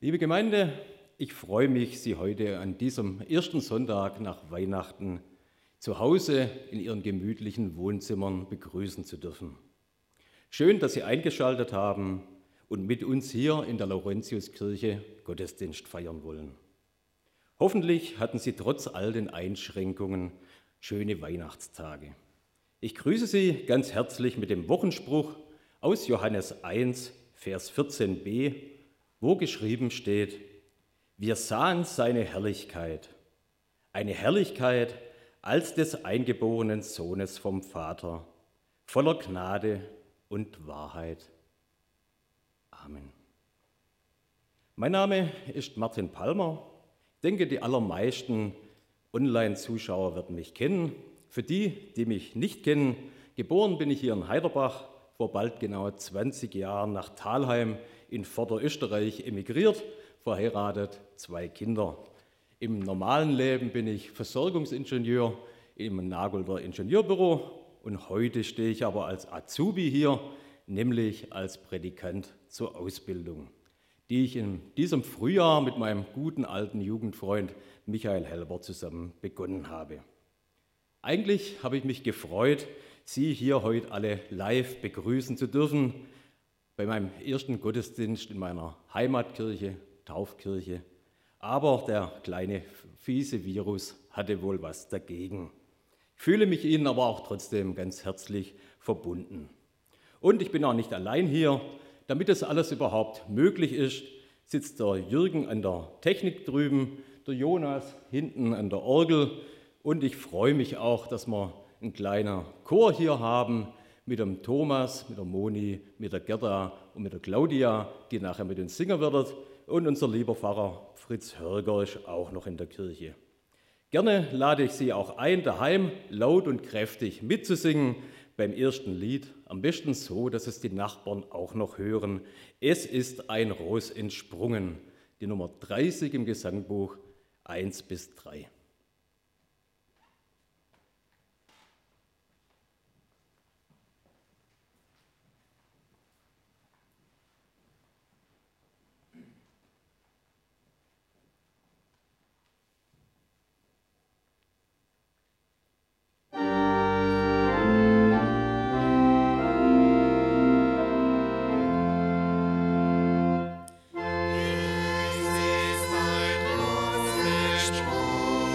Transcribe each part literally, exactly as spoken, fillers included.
Liebe Gemeinde, ich freue mich, Sie heute an diesem ersten Sonntag nach Weihnachten zu Hause in Ihren gemütlichen Wohnzimmern begrüßen zu dürfen. Schön, dass Sie eingeschaltet haben und mit uns hier in der Laurentiuskirche Gottesdienst feiern wollen. Hoffentlich hatten Sie trotz all den Einschränkungen schöne Weihnachtstage. Ich grüße Sie ganz herzlich mit dem Wochenspruch aus Johannes eins, Vers vierzehn b, wo geschrieben steht: Wir sahen seine Herrlichkeit, eine Herrlichkeit als des eingeborenen Sohnes vom Vater, voller Gnade und Wahrheit. Amen. Mein Name ist Martin Palmer. Ich denke, die allermeisten Online-Zuschauer werden mich kennen. Für die, die mich nicht kennen, geboren bin ich hier in Heiderbach, vor bald genau zwanzig Jahren nach Thalheim in Vorderösterreich emigriert, verheiratet, zwei Kinder. Im normalen Leben bin ich Versorgungsingenieur im Nagelder Ingenieurbüro und heute stehe ich aber als Azubi hier, nämlich als Predikant zur Ausbildung, die ich in diesem Frühjahr mit meinem guten alten Jugendfreund Michael Helber zusammen begonnen habe. Eigentlich habe ich mich gefreut, Sie hier heute alle live begrüßen zu dürfen, bei meinem ersten Gottesdienst in meiner Heimatkirche, Taufkirche. Aber der kleine fiese Virus hatte wohl was dagegen. Ich fühle mich Ihnen aber auch trotzdem ganz herzlich verbunden. Und ich bin auch nicht allein hier. Damit das alles überhaupt möglich ist, sitzt der Jürgen an der Technik drüben, der Jonas hinten an der Orgel. Und ich freue mich auch, dass wir einen kleinen Chor hier haben mit dem Thomas, mit der Moni, mit der Gerda und mit der Claudia, die nachher mit uns singen wird. Und unser lieber Pfarrer Fritz Hörger ist auch noch in der Kirche. Gerne lade ich Sie auch ein, daheim laut und kräftig mitzusingen beim ersten Lied. Am besten so, dass es die Nachbarn auch noch hören. Es ist ein Ross entsprungen. Die Nummer dreißig im Gesangbuch, eins bis drei. Es ist ein Ross entsprungen.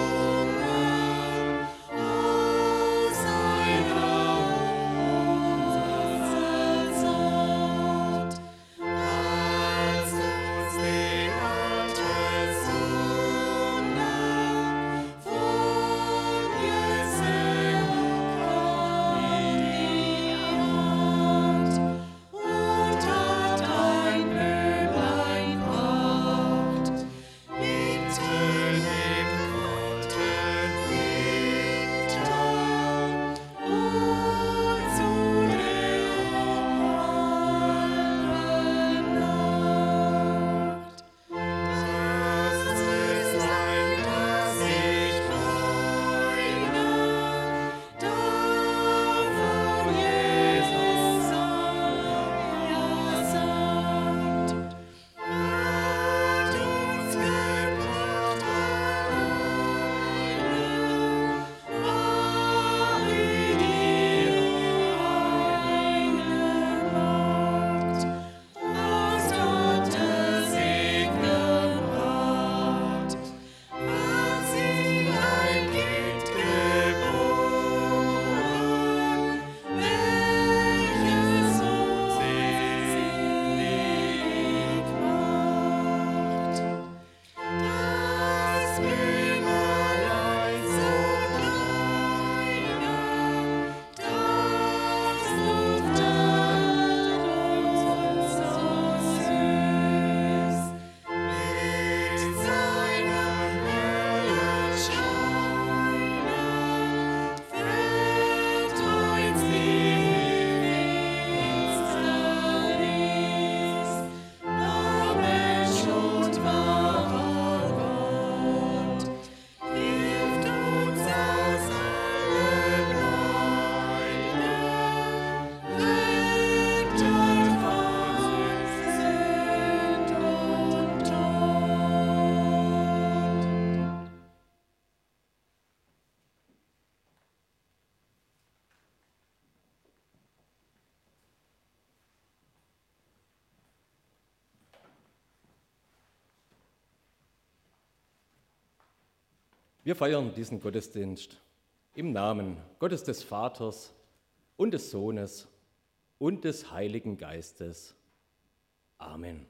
Wir feiern diesen Gottesdienst im Namen Gottes des Vaters und des Sohnes und des Heiligen Geistes. Amen.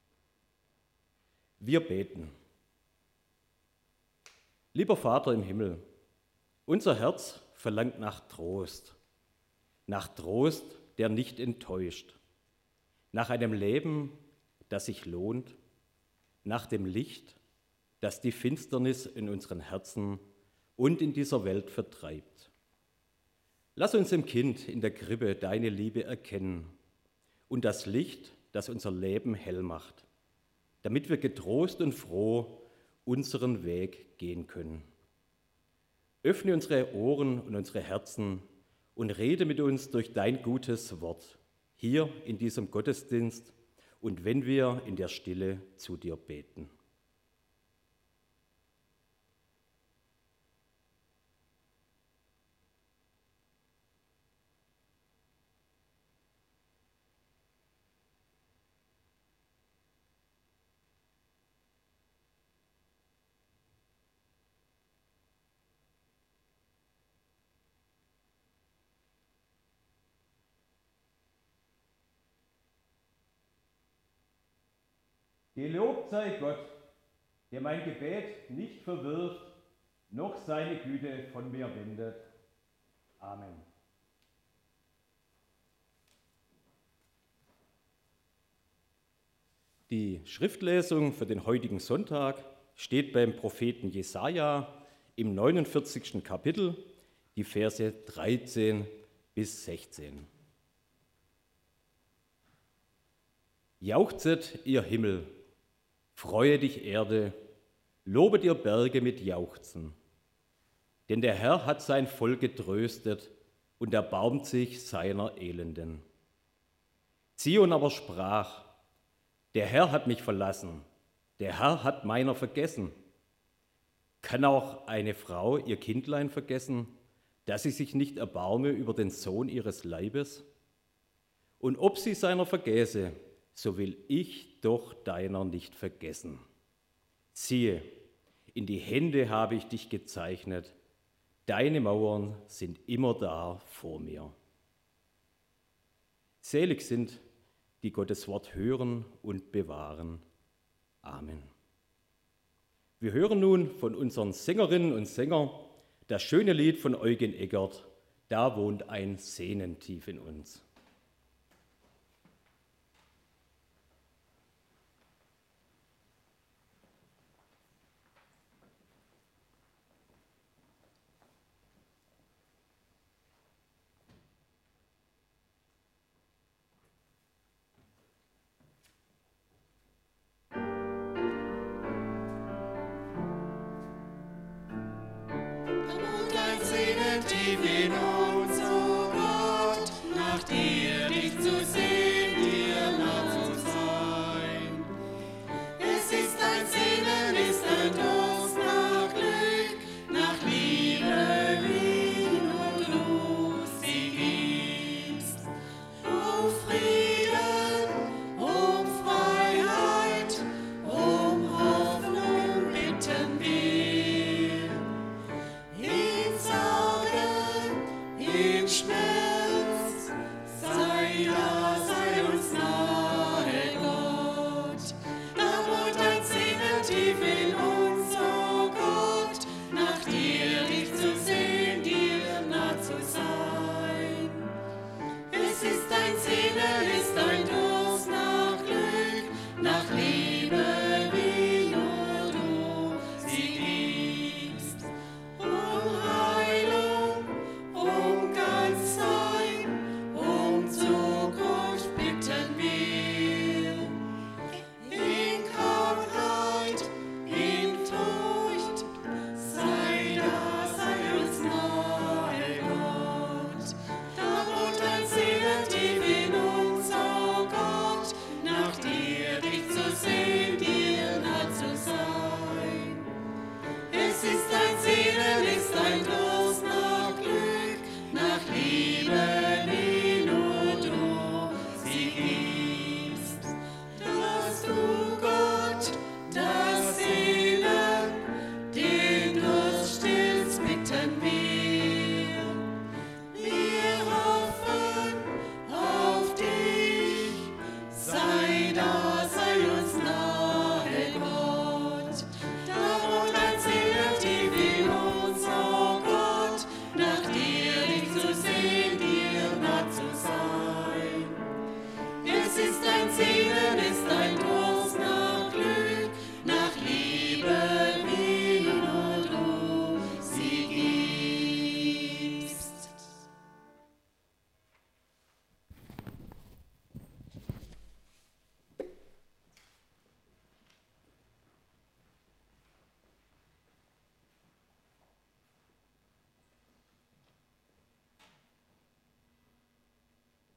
Wir beten. Lieber Vater im Himmel, unser Herz verlangt nach Trost, nach Trost, der nicht enttäuscht, nach einem Leben, das sich lohnt, nach dem Licht, das die Finsternis in unseren Herzen und in dieser Welt vertreibt. Lass uns im Kind in der Krippe deine Liebe erkennen und das Licht, das unser Leben hell macht, damit wir getrost und froh unseren Weg gehen können. Öffne unsere Ohren und unsere Herzen und rede mit uns durch dein gutes Wort, hier in diesem Gottesdienst und wenn wir in der Stille zu dir beten. Gelobt sei Gott, der mein Gebet nicht verwirft, noch seine Güte von mir wendet. Amen. Die Schriftlesung für den heutigen Sonntag steht beim Propheten Jesaja im neunundvierzigsten Kapitel, die Verse dreizehn bis sechzehn. Jauchzet, ihr Himmel, freue dich, Erde, lobet ihr Berge mit Jauchzen. Denn der Herr hat sein Volk getröstet und erbarmt sich seiner Elenden. Zion aber sprach, der Herr hat mich verlassen, der Herr hat meiner vergessen. Kann auch eine Frau ihr Kindlein vergessen, dass sie sich nicht erbarme über den Sohn ihres Leibes? Und ob sie seiner vergäße, so will ich doch deiner nicht vergessen. Siehe, in die Hände habe ich dich gezeichnet, deine Mauern sind immer da vor mir. Selig sind, die Gottes Wort hören und bewahren. Amen. Wir hören nun von unseren Sängerinnen und Sängern das schöne Lied von Eugen Eggert, Da wohnt ein Sehnen tief in uns. Tief in uns, o Gott, nach dir dich zu sehen, dir nah zu sein. Es ist ein Sehnen, ist ein Durst nach Glück, nach Liebe, wie nur du sie gibst. O Frieden, um Freiheit, um Hoffnung bitten wir. In Sorgen,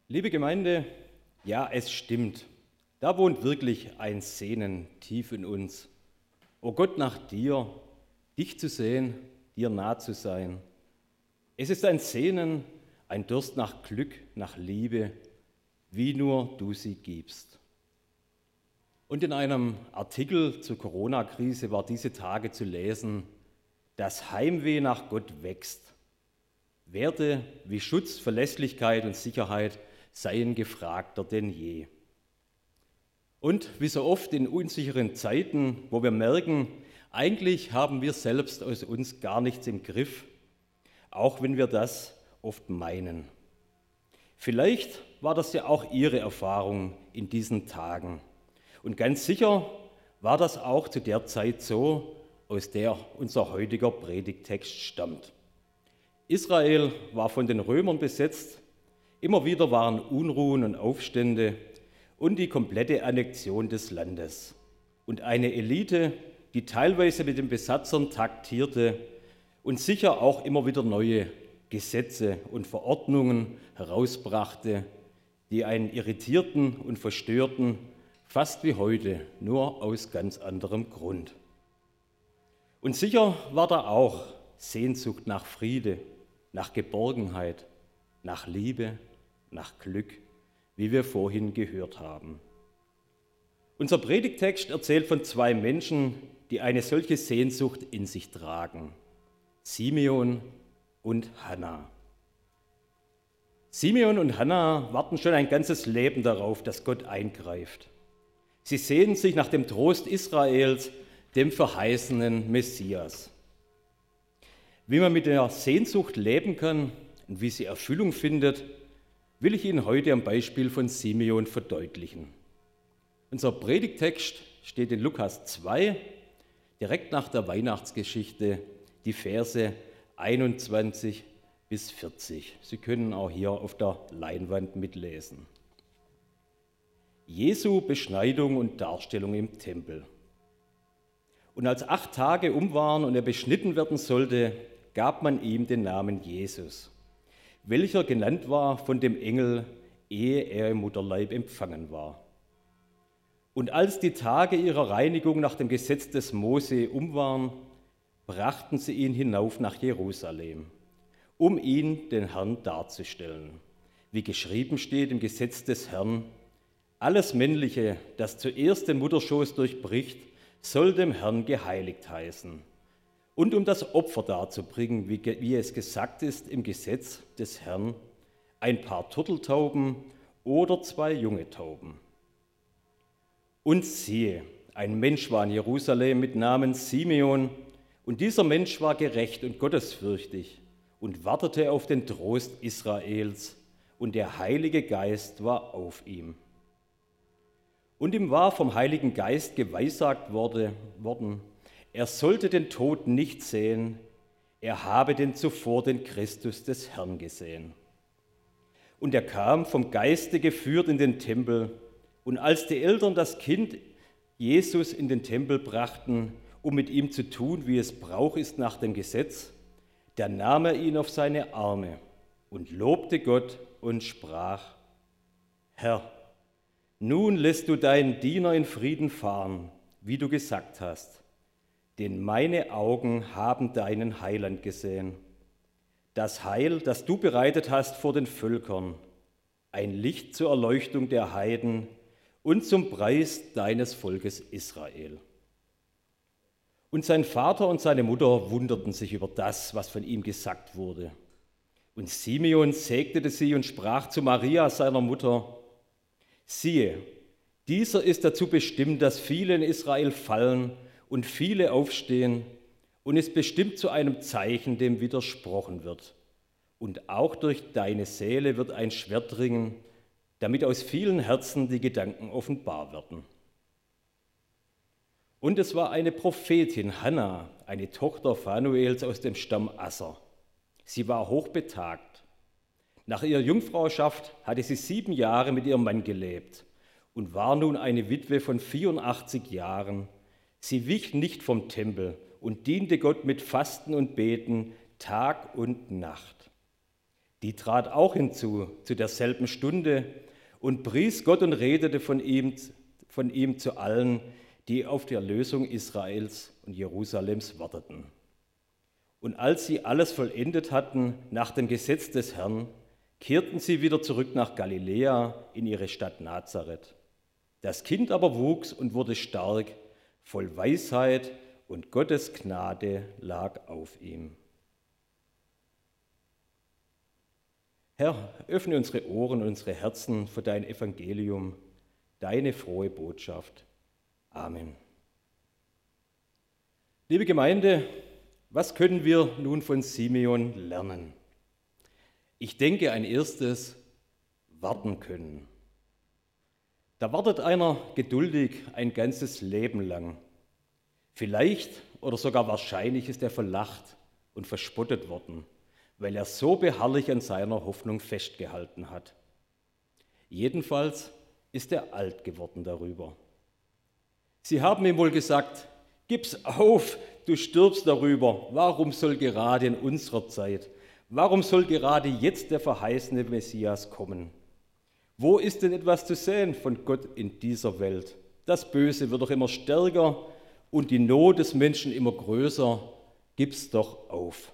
Liebe Gemeinde, ja, es stimmt. Da wohnt wirklich ein Sehnen tief in uns. O Gott, nach dir, dich zu sehen, dir nah zu sein. Es ist ein Sehnen, ein Durst nach Glück, nach Liebe, wie nur du sie gibst. Und in einem Artikel zur Corona-Krise war diese Tage zu lesen: Das Heimweh nach Gott wächst. Werte wie Schutz, Verlässlichkeit und Sicherheit seien gefragter denn je. Und wie so oft in unsicheren Zeiten, wo wir merken, eigentlich haben wir selbst aus uns gar nichts im Griff, auch wenn wir das oft meinen. Vielleicht war das ja auch Ihre Erfahrung in diesen Tagen. Und ganz sicher war das auch zu der Zeit so, aus der unser heutiger Predigttext stammt. Israel war von den Römern besetzt, immer wieder waren Unruhen und Aufstände und die komplette Annexion des Landes. Und eine Elite, die teilweise mit den Besatzern taktierte und sicher auch immer wieder neue Gesetze und Verordnungen herausbrachte, die einen irritierten und verstörten, fast wie heute, nur aus ganz anderem Grund. Und sicher war da auch Sehnsucht nach Friede, nach Geborgenheit, nach Liebe, nach Glück, wie wir vorhin gehört haben. Unser Predigttext erzählt von zwei Menschen, die eine solche Sehnsucht in sich tragen: Simeon und Hannah. Simeon und Hannah warten schon ein ganzes Leben darauf, dass Gott eingreift. Sie sehnen sich nach dem Trost Israels, dem verheißenen Messias. Wie man mit der Sehnsucht leben kann und wie sie Erfüllung findet, will ich Ihnen heute am Beispiel von Simeon verdeutlichen. Unser Predigttext steht in Lukas zwei, direkt nach der Weihnachtsgeschichte, die Verse einundzwanzig bis vierzig. Sie können auch hier auf der Leinwand mitlesen. Jesu Beschneidung und Darstellung im Tempel. Und als acht Tage um waren und er beschnitten werden sollte, gab man ihm den Namen Jesus, welcher genannt war von dem Engel, ehe er im Mutterleib empfangen war. Und als die Tage ihrer Reinigung nach dem Gesetz des Mose um waren, brachten sie ihn hinauf nach Jerusalem, um ihn, den Herrn, darzustellen. Wie geschrieben steht im Gesetz des Herrn: Alles Männliche, das zuerst den Mutterschoß durchbricht, soll dem Herrn geheiligt heißen. Und um das Opfer darzubringen, wie, wie es gesagt ist im Gesetz des Herrn, ein paar Turteltauben oder zwei junge Tauben. Und siehe, ein Mensch war in Jerusalem mit Namen Simeon, und dieser Mensch war gerecht und gottesfürchtig und wartete auf den Trost Israels, und der Heilige Geist war auf ihm. Und ihm war vom Heiligen Geist geweissagt worden, er sollte den Tod nicht sehen, er habe denn zuvor den Christus des Herrn gesehen. Und er kam vom Geiste geführt in den Tempel, und als die Eltern das Kind Jesus in den Tempel brachten, um mit ihm zu tun, wie es Brauch ist nach dem Gesetz, da nahm er ihn auf seine Arme und lobte Gott und sprach: Herr, nun lässt du deinen Diener in Frieden fahren, wie du gesagt hast, denn meine Augen haben deinen Heiland gesehen, das Heil, das du bereitet hast vor den Völkern, ein Licht zur Erleuchtung der Heiden und zum Preis deines Volkes Israel. Und sein Vater und seine Mutter wunderten sich über das, was von ihm gesagt wurde. Und Simeon segnete sie und sprach zu Maria, seiner Mutter: Siehe, dieser ist dazu bestimmt, dass viele in Israel fallen und viele aufstehen, und ist bestimmt zu einem Zeichen, dem widersprochen wird. Und auch durch deine Seele wird ein Schwert dringen, damit aus vielen Herzen die Gedanken offenbar werden. Und es war eine Prophetin, Hannah, eine Tochter Phanuels aus dem Stamm Asser. Sie war hochbetagt. Nach ihrer Jungfrauschaft hatte sie sieben Jahre mit ihrem Mann gelebt und war nun eine Witwe von vierundachtzig Jahren. Sie wich nicht vom Tempel und diente Gott mit Fasten und Beten Tag und Nacht. Die trat auch hinzu zu derselben Stunde und pries Gott und redete von ihm, von ihm zu allen, die auf die Erlösung Israels und Jerusalems warteten. Und als sie alles vollendet hatten nach dem Gesetz des Herrn, kehrten sie wieder zurück nach Galiläa in ihre Stadt Nazareth. Das Kind aber wuchs und wurde stark, voll Weisheit, und Gottes Gnade lag auf ihm. Herr, öffne unsere Ohren und unsere Herzen für dein Evangelium, deine frohe Botschaft. Amen. Liebe Gemeinde, was können wir nun von Simeon lernen? Ich denke, ein erstes, warten können. Da wartet einer geduldig ein ganzes Leben lang. Vielleicht oder sogar wahrscheinlich ist er verlacht und verspottet worden, weil er so beharrlich an seiner Hoffnung festgehalten hat. Jedenfalls ist er alt geworden darüber. Sie haben ihm wohl gesagt, gib's auf, du stirbst darüber. Warum soll gerade in unserer Zeit, warum soll gerade jetzt der verheißene Messias kommen? Wo ist denn etwas zu sehen von Gott in dieser Welt? Das Böse wird doch immer stärker und die Not des Menschen immer größer. Gib's doch auf.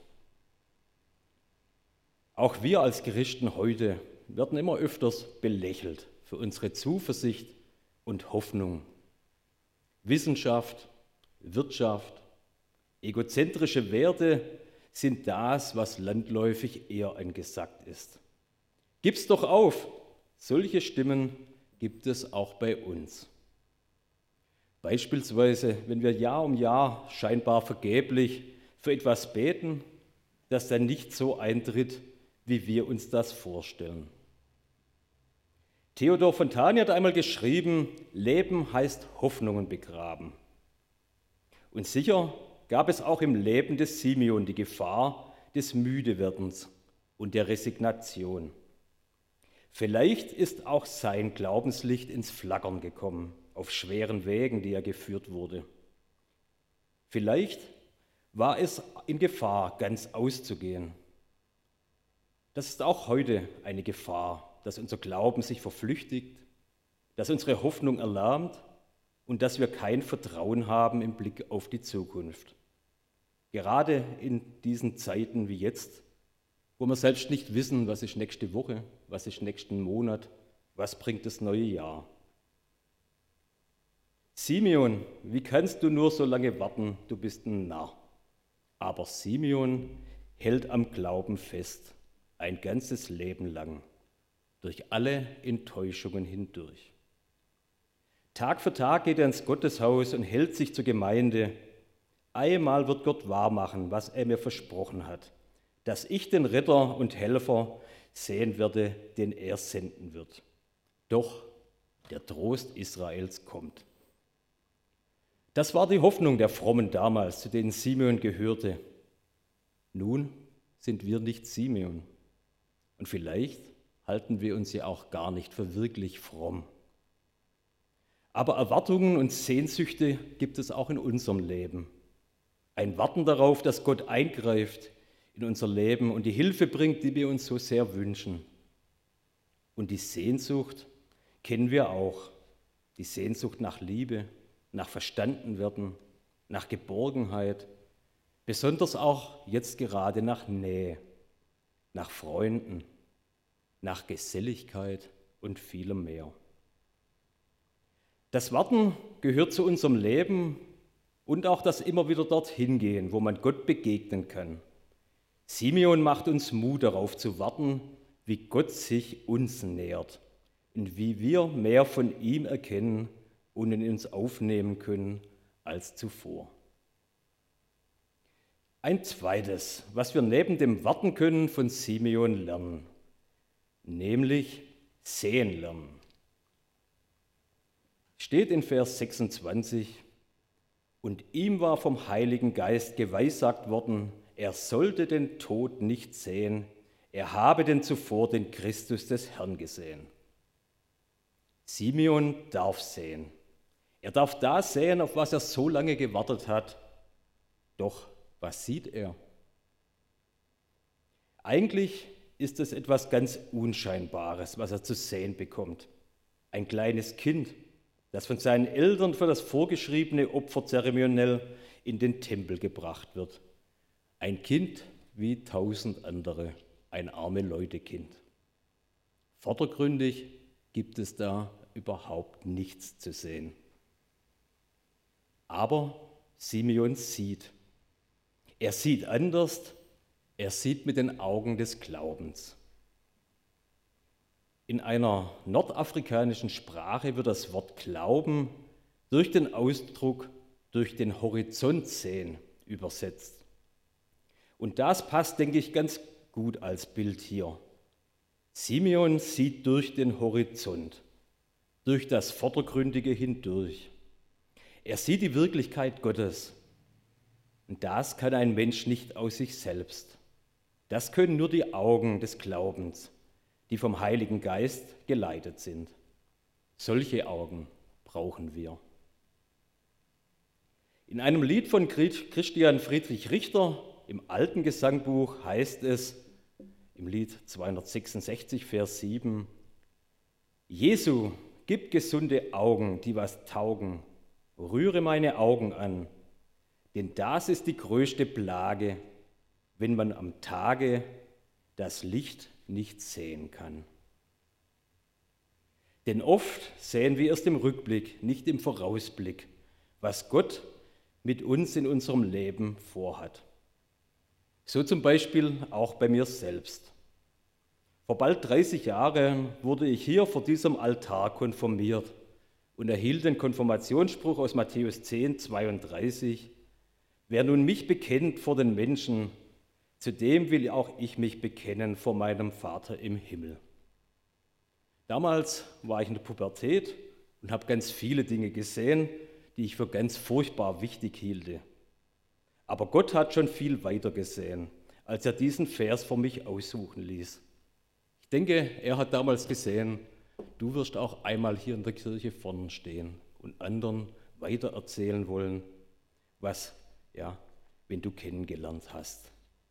Auch wir als Christen heute werden immer öfters belächelt für unsere Zuversicht und Hoffnung. Wissenschaft, Wirtschaft, egozentrische Werte sind das, was landläufig eher angesagt ist. Gib's doch auf! Solche Stimmen gibt es auch bei uns. Beispielsweise, wenn wir Jahr um Jahr scheinbar vergeblich für etwas beten, das dann nicht so eintritt, wie wir uns das vorstellen. Theodor Fontane hat einmal geschrieben, Leben heißt Hoffnungen begraben. Und sicher gab es auch im Leben des Simeon die Gefahr des Müdewerdens und der Resignation. Vielleicht ist auch sein Glaubenslicht ins Flackern gekommen, auf schweren Wegen, die er geführt wurde. Vielleicht war es in Gefahr, ganz auszugehen. Das ist auch heute eine Gefahr, dass unser Glauben sich verflüchtigt, dass unsere Hoffnung erlahmt und dass wir kein Vertrauen haben im Blick auf die Zukunft. Gerade in diesen Zeiten wie jetzt, wo wir selbst nicht wissen, was ist nächste Woche, was ist nächsten Monat, was bringt das neue Jahr. Simeon, wie kannst du nur so lange warten, du bist ein Narr. Aber Simeon hält am Glauben fest, ein ganzes Leben lang, durch alle Enttäuschungen hindurch. Tag für Tag geht er ins Gotteshaus und hält sich zur Gemeinde. Einmal wird Gott wahrmachen, was er mir versprochen hat, dass ich den Retter und Helfer sehen werde, den er senden wird. Doch der Trost Israels kommt. Das war die Hoffnung der Frommen damals, zu denen Simeon gehörte. Nun sind wir nicht Simeon. Und vielleicht halten wir uns ja auch gar nicht für wirklich fromm. Aber Erwartungen und Sehnsüchte gibt es auch in unserem Leben. Ein Warten darauf, dass Gott eingreift in unser Leben und die Hilfe bringt, die wir uns so sehr wünschen. Und die Sehnsucht kennen wir auch. Die Sehnsucht nach Liebe, nach Verstandenwerden, nach Geborgenheit, besonders auch jetzt gerade nach Nähe, nach Freunden, nach Geselligkeit und vielem mehr. Das Warten gehört zu unserem Leben und auch das immer wieder dorthin gehen, wo man Gott begegnen kann. Simeon macht uns Mut, darauf zu warten, wie Gott sich uns nähert und wie wir mehr von ihm erkennen und in uns aufnehmen können als zuvor. Ein zweites, was wir neben dem Warten können, von Simeon lernen, nämlich sehen lernen. Steht in Vers sechsundzwanzig, und ihm war vom Heiligen Geist geweissagt worden, er sollte den Tod nicht sehen, er habe denn zuvor den Christus des Herrn gesehen. Simeon darf sehen. Er darf das sehen, auf was er so lange gewartet hat. Doch was sieht er? Eigentlich ist es etwas ganz Unscheinbares, was er zu sehen bekommt. Ein kleines Kind, das von seinen Eltern für das vorgeschriebene Opfer zeremoniell in den Tempel gebracht wird. Ein Kind wie tausend andere, ein arme Leute-Kind. Vordergründig gibt es da überhaupt nichts zu sehen. Aber Simeon sieht. Er sieht anders, er sieht mit den Augen des Glaubens. In einer nordafrikanischen Sprache wird das Wort Glauben durch den Ausdruck durch den Horizont sehen übersetzt. Und das passt, denke ich, ganz gut als Bild hier. Simeon sieht durch den Horizont, durch das Vordergründige hindurch. Er sieht die Wirklichkeit Gottes. Und das kann ein Mensch nicht aus sich selbst. Das können nur die Augen des Glaubens, die vom Heiligen Geist geleitet sind. Solche Augen brauchen wir. In einem Lied von Christian Friedrich Richter im Alten Gesangbuch heißt es, im Lied zweihundertsechsundsechzig, Vers sieben, Jesu, gib gesunde Augen, die was taugen, rühre meine Augen an, denn das ist die größte Plage, wenn man am Tage das Licht nicht sehen kann. Denn oft sehen wir erst im Rückblick, nicht im Vorausblick, was Gott mit uns in unserem Leben vorhat. So zum Beispiel auch bei mir selbst. Vor bald dreißig Jahren wurde ich hier vor diesem Altar konfirmiert und erhielt den Konfirmationsspruch aus Matthäus zehn, zweiunddreißig. Wer nun mich bekennt vor den Menschen, zu dem will auch ich mich bekennen vor meinem Vater im Himmel. Damals war ich in der Pubertät und habe ganz viele Dinge gesehen, die ich für ganz furchtbar wichtig hielte. Aber Gott hat schon viel weiter gesehen, als er diesen Vers für mich aussuchen ließ. Ich denke, er hat damals gesehen, du wirst auch einmal hier in der Kirche vorne stehen und anderen weiter erzählen wollen, was, ja, wenn du kennengelernt hast.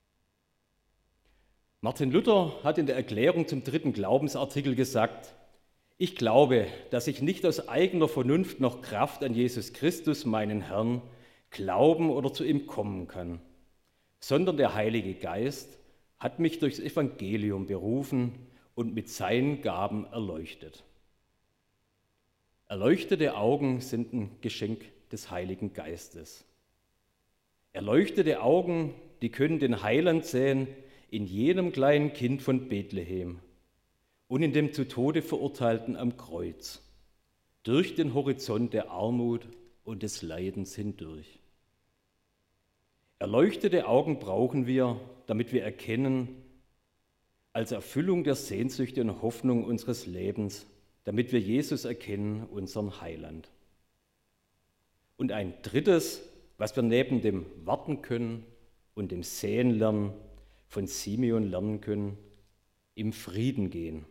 Martin Luther hat in der Erklärung zum dritten Glaubensartikel gesagt, ich glaube, dass ich nicht aus eigener Vernunft noch Kraft an Jesus Christus, meinen Herrn, glauben oder zu ihm kommen kann, sondern der Heilige Geist hat mich durchs Evangelium berufen und mit seinen Gaben erleuchtet. Erleuchtete Augen sind ein Geschenk des Heiligen Geistes. Erleuchtete Augen, die können den Heiland sehen in jedem kleinen Kind von Bethlehem und in dem zu Tode Verurteilten am Kreuz, durch den Horizont der Armut und des Leidens hindurch. Erleuchtete Augen brauchen wir, damit wir erkennen, als Erfüllung der Sehnsüchte und Hoffnung unseres Lebens, damit wir Jesus erkennen, unseren Heiland. Und ein drittes, was wir neben dem Warten können und dem Sehen lernen, von Simeon lernen können, im Frieden gehen.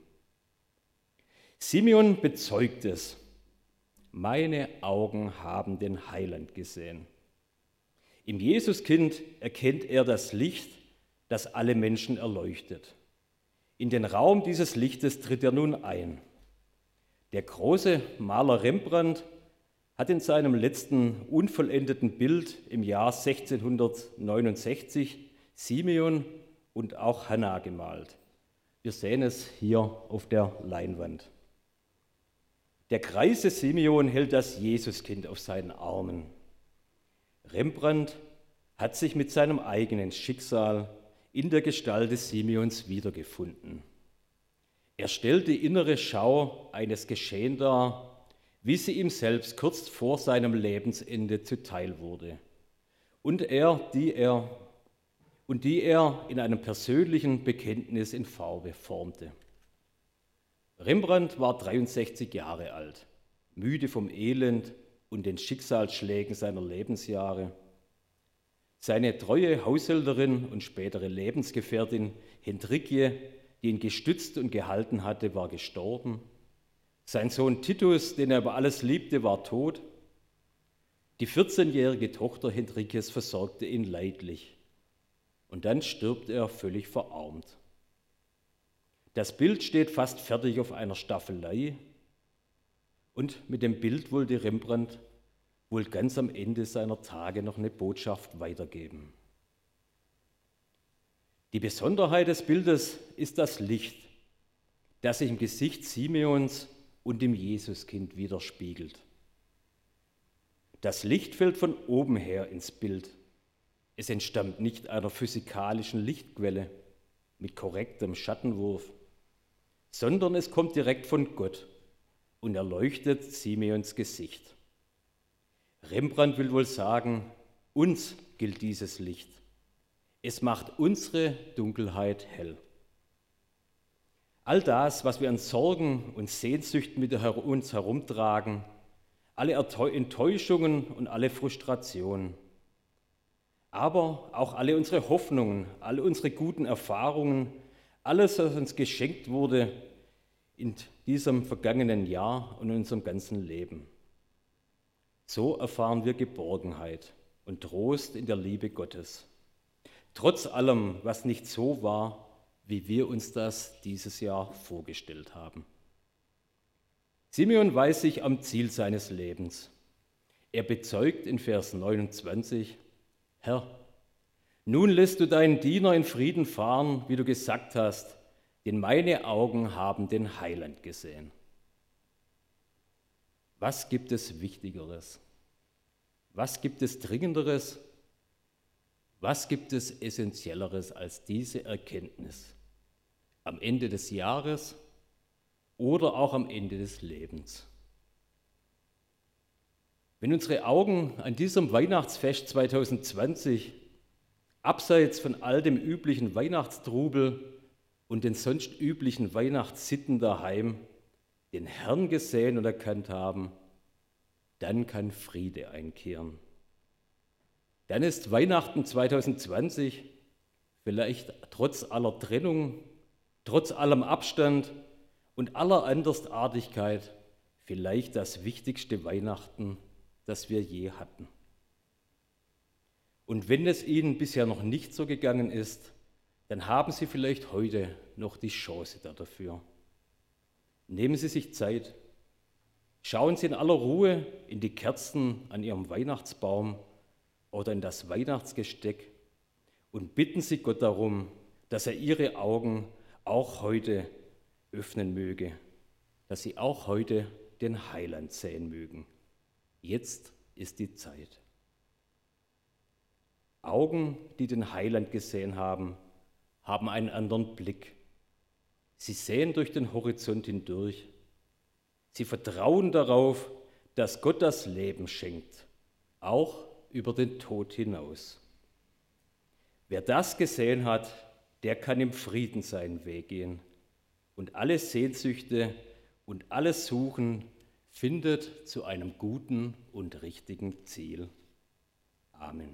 Simeon bezeugt es, meine Augen haben den Heiland gesehen. Im Jesuskind erkennt er das Licht, das alle Menschen erleuchtet. In den Raum dieses Lichtes tritt er nun ein. Der große Maler Rembrandt hat in seinem letzten unvollendeten Bild im Jahr sechzehnhundertneunundsechzig Simeon und auch Hannah gemalt. Wir sehen es hier auf der Leinwand. Der greise Simeon hält das Jesuskind auf seinen Armen. Rembrandt hat sich mit seinem eigenen Schicksal in der Gestalt des Simeons wiedergefunden. Er stellt die innere Schau eines Geschehen dar, wie sie ihm selbst kurz vor seinem Lebensende zuteil wurde und er, die er und die er in einem persönlichen Bekenntnis in Farbe formte. Rembrandt war dreiundsechzig Jahre alt, müde vom Elend und den Schicksalsschlägen seiner Lebensjahre. Seine treue Haushälterin und spätere Lebensgefährtin Hendrikje, die ihn gestützt und gehalten hatte, war gestorben. Sein Sohn Titus, den er über alles liebte, war tot. Die vierzehnjährige Tochter Hendrikjes versorgte ihn leidlich. Und dann stirbt er völlig verarmt. Das Bild steht fast fertig auf einer Staffelei und mit dem Bild wollte Rembrandt wohl ganz am Ende seiner Tage noch eine Botschaft weitergeben. Die Besonderheit des Bildes ist das Licht, das sich im Gesicht Simeons und dem Jesuskind widerspiegelt. Das Licht fällt von oben her ins Bild. Es entstammt nicht einer physikalischen Lichtquelle mit korrektem Schattenwurf, sondern es kommt direkt von Gott und erleuchtet Simeons Gesicht. Rembrandt will wohl sagen, uns gilt dieses Licht. Es macht unsere Dunkelheit hell. All das, was wir an Sorgen und Sehnsüchten mit uns herumtragen, alle Enttäuschungen und alle Frustrationen, aber auch alle unsere Hoffnungen, alle unsere guten Erfahrungen, alles, was uns geschenkt wurde in diesem vergangenen Jahr und in unserem ganzen Leben. So erfahren wir Geborgenheit und Trost in der Liebe Gottes. Trotz allem, was nicht so war, wie wir uns das dieses Jahr vorgestellt haben. Simeon weiß sich am Ziel seines Lebens. Er bezeugt in Vers neunundzwanzig, Herr, nun lässt du deinen Diener in Frieden fahren, wie du gesagt hast, denn meine Augen haben den Heiland gesehen. Was gibt es Wichtigeres? Was gibt es Dringenderes? Was gibt es Essentielleres als diese Erkenntnis? Am Ende des Jahres oder auch am Ende des Lebens. Wenn unsere Augen an diesem Weihnachtsfest zweitausendzwanzig abseits von all dem üblichen Weihnachtstrubel und den sonst üblichen Weihnachtssitten daheim den Herrn gesehen und erkannt haben, dann kann Friede einkehren. Dann ist Weihnachten zweitausendzwanzig vielleicht trotz aller Trennung, trotz allem Abstand und aller Andersartigkeit vielleicht das wichtigste Weihnachten, das wir je hatten. Und wenn es Ihnen bisher noch nicht so gegangen ist, dann haben Sie vielleicht heute noch die Chance dafür. Nehmen Sie sich Zeit, schauen Sie in aller Ruhe in die Kerzen an Ihrem Weihnachtsbaum oder in das Weihnachtsgesteck und bitten Sie Gott darum, dass er Ihre Augen auch heute öffnen möge, dass Sie auch heute den Heiland sehen mögen. Jetzt ist die Zeit. Augen, die den Heiland gesehen haben, haben einen anderen Blick. Sie sehen durch den Horizont hindurch. Sie vertrauen darauf, dass Gott das Leben schenkt, auch über den Tod hinaus. Wer das gesehen hat, der kann im Frieden seinen Weg gehen und alle Sehnsüchte und alles Suchen findet zu einem guten und richtigen Ziel. Amen.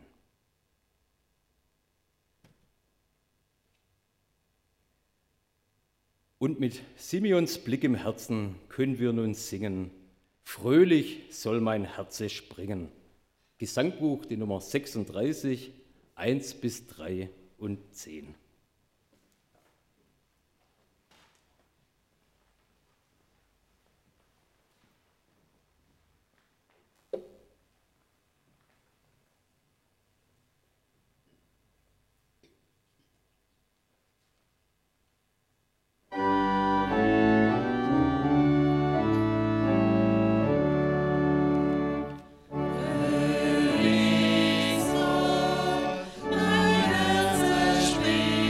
Und mit Simeons Blick im Herzen können wir nun singen, fröhlich soll mein Herze springen. Gesangbuch, die Nummer sechsunddreißig, eins bis drei und zehn. Mein Herz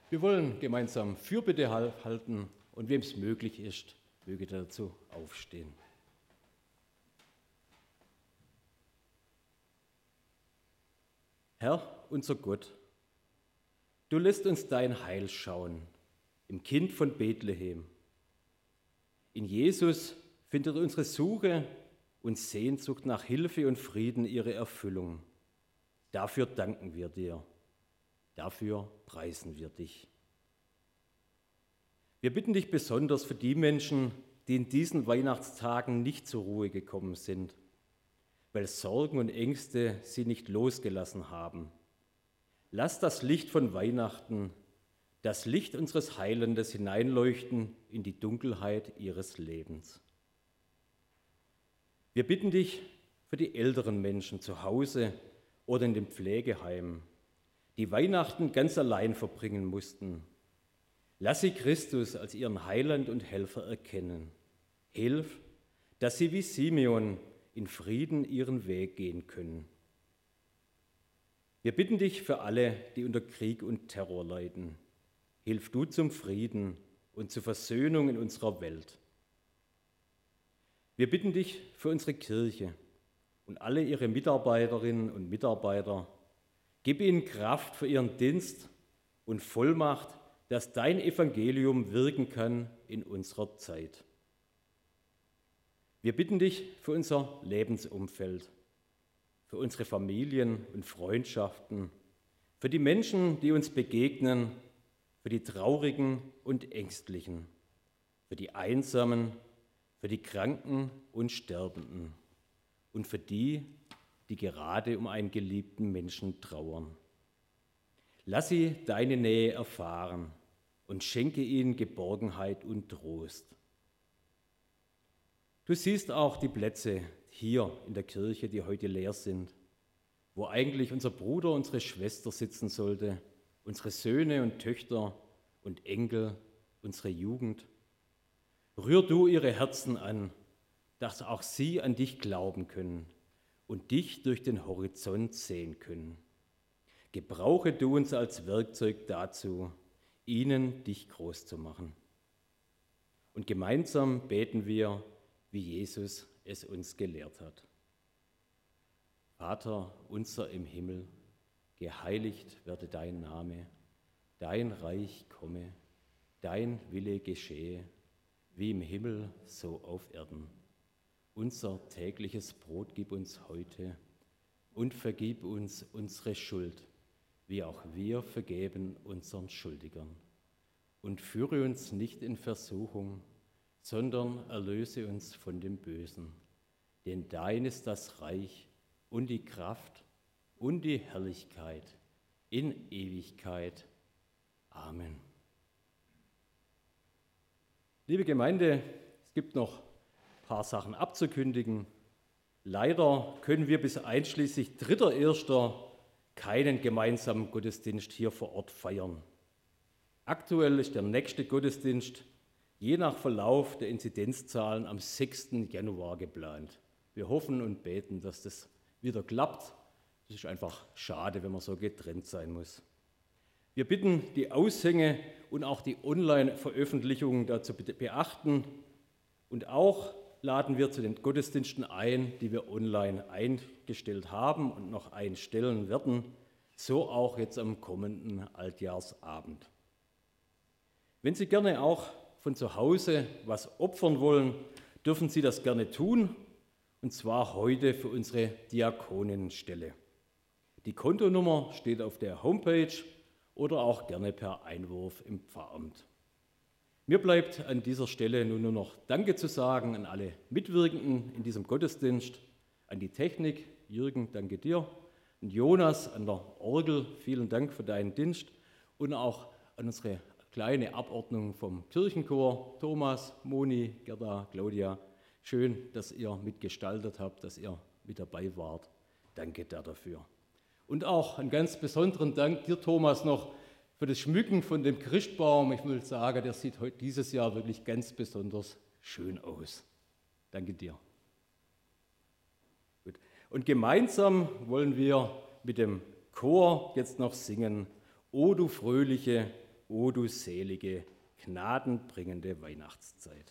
Wir wollen gemeinsam Fürbitte halten und wem es möglich ist, möge dazu aufstehen. Herr, unser Gott, du lässt uns dein Heil schauen, im Kind von Bethlehem. In Jesus findet unsere Suche und Sehnsucht nach Hilfe und Frieden ihre Erfüllung. Dafür danken wir dir. Dafür preisen wir dich. Wir bitten dich besonders für die Menschen, die in diesen Weihnachtstagen nicht zur Ruhe gekommen sind, weil Sorgen und Ängste sie nicht losgelassen haben. Lass das Licht von Weihnachten, das Licht unseres Heilandes hineinleuchten in die Dunkelheit ihres Lebens. Wir bitten dich für die älteren Menschen zu Hause oder in den Pflegeheimen, die Weihnachten ganz allein verbringen mussten. Lass sie Christus als ihren Heiland und Helfer erkennen. Hilf, dass sie wie Simeon in Frieden ihren Weg gehen können. Wir bitten dich für alle, die unter Krieg und Terror leiden. Hilf du zum Frieden und zur Versöhnung in unserer Welt. Wir bitten dich für unsere Kirche und alle ihre Mitarbeiterinnen und Mitarbeiter. Gib ihnen Kraft für ihren Dienst und Vollmacht, dass dein Evangelium wirken kann in unserer Zeit. Wir bitten dich für unser Lebensumfeld, für unsere Familien und Freundschaften, für die Menschen, die uns begegnen, für die Traurigen und Ängstlichen, für die Einsamen, für die Kranken und Sterbenden und für die, die gerade um einen geliebten Menschen trauern. Lass sie deine Nähe erfahren und schenke ihnen Geborgenheit und Trost. Du siehst auch die Plätze hier in der Kirche, die heute leer sind, wo eigentlich unser Bruder, unsere Schwester sitzen sollte, unsere Söhne und Töchter und Enkel, unsere Jugend. Rühr du ihre Herzen an, dass auch sie an dich glauben können und dich durch den Horizont sehen können. Gebrauche du uns als Werkzeug dazu, ihnen dich groß zu machen. Und gemeinsam beten wir, wie Jesus es uns gelehrt hat. Vater unser im Himmel, geheiligt werde dein Name, dein Reich komme, dein Wille geschehe, wie im Himmel, so auf Erden. Unser tägliches Brot gib uns heute und vergib uns unsere Schuld, wie auch wir vergeben unseren Schuldigern. Und führe uns nicht in Versuchung, sondern erlöse uns von dem Bösen. Denn dein ist das Reich und die Kraft und die Herrlichkeit in Ewigkeit. Amen. Liebe Gemeinde, es gibt noch ein paar Sachen abzukündigen. Leider können wir bis einschließlich dritter erster keinen gemeinsamen Gottesdienst hier vor Ort feiern. Aktuell ist der nächste Gottesdienst je nach Verlauf der Inzidenzzahlen am sechsten Januar geplant. Wir hoffen und beten, dass das wieder klappt. Es ist einfach schade, wenn man so getrennt sein muss. Wir bitten, die Aushänge und auch die Online-Veröffentlichungen dazu beachten. Und auch laden wir zu den Gottesdiensten ein, die wir online eingestellt haben und noch einstellen werden. So auch jetzt am kommenden Altjahrsabend. Wenn Sie gerne auch von zu Hause was opfern wollen, dürfen Sie das gerne tun, und zwar heute für unsere Diakonenstelle. Die Kontonummer steht auf der Homepage oder auch gerne per Einwurf im Pfarramt. Mir bleibt an dieser Stelle nun nur noch Danke zu sagen an alle Mitwirkenden in diesem Gottesdienst, an die Technik, Jürgen, danke dir, und Jonas an der Orgel, vielen Dank für deinen Dienst, und auch an unsere kleine Abordnung vom Kirchenchor, Thomas, Moni, Gerda, Claudia. Schön, dass ihr mitgestaltet habt, dass ihr mit dabei wart. Danke dafür. Und auch einen ganz besonderen Dank dir, Thomas, noch für das Schmücken von dem Christbaum. Ich will sagen, der sieht heute dieses Jahr wirklich ganz besonders schön aus. Danke dir. Gut. Und gemeinsam wollen wir mit dem Chor jetzt noch singen: O du fröhliche O du selige, gnadenbringende Weihnachtszeit.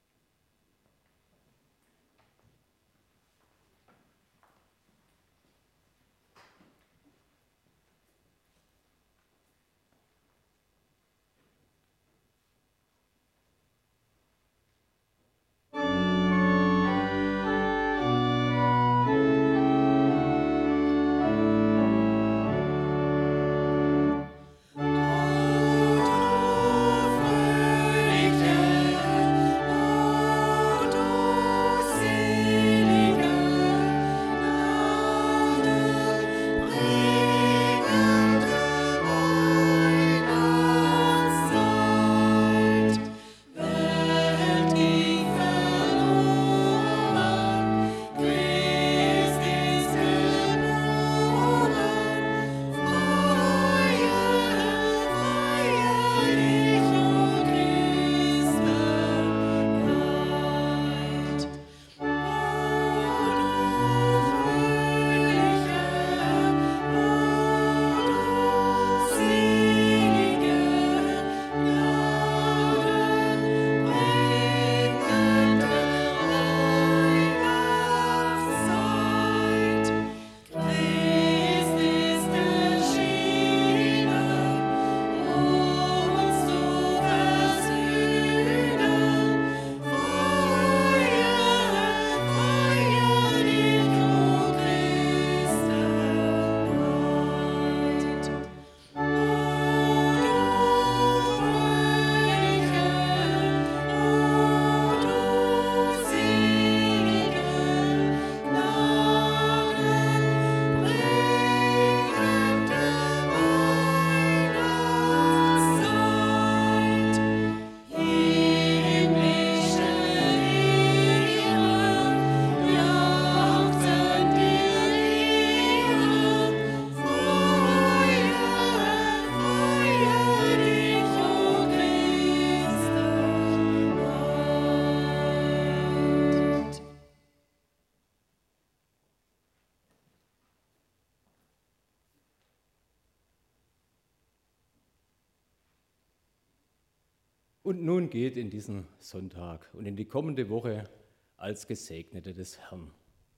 Und nun geht in diesen Sonntag und in die kommende Woche als Gesegnete des Herrn.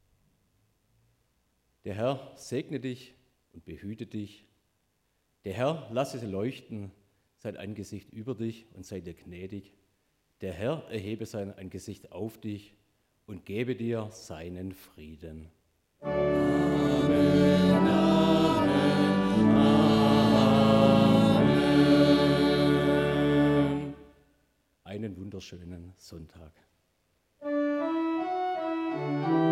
Der Herr segne dich und behüte dich. Der Herr lasse leuchten sein Angesicht über dich und sei dir gnädig. Der Herr erhebe sein Angesicht auf dich und gebe dir seinen Frieden. Amen, Amen, Amen. Einen wunderschönen Sonntag.